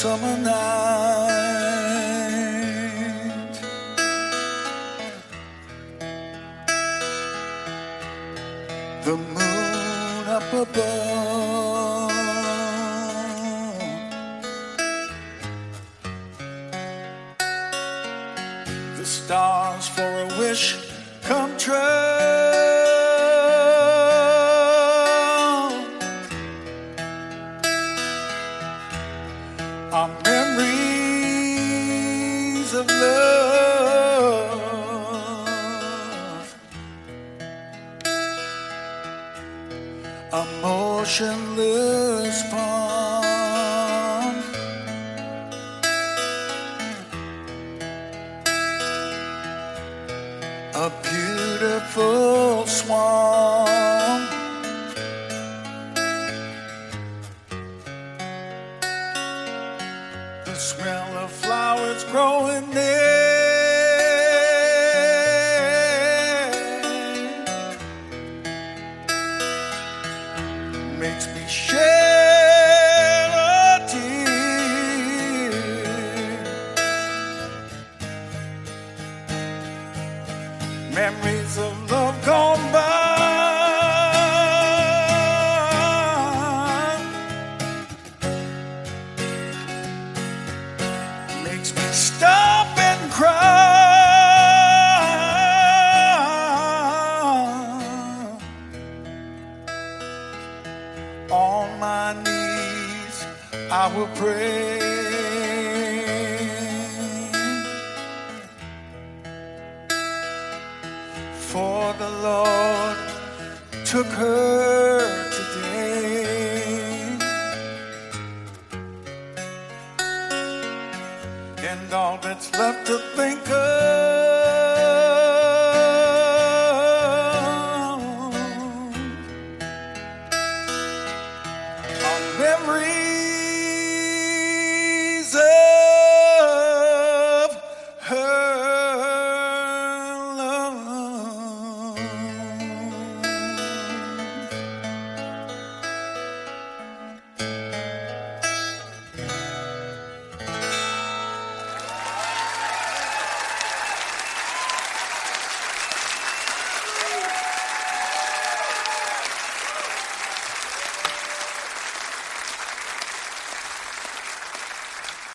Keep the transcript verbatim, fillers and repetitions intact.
summer night. The moon up above, the stars for a wish come true. Our memories of love, a motionless pond, a beautiful swan, the smell of flowers growing there makes me shed a tear. Memories of love gone by, makes me stop and cry. On my knees I will pray, for the Lord took her today, and all that's left to think of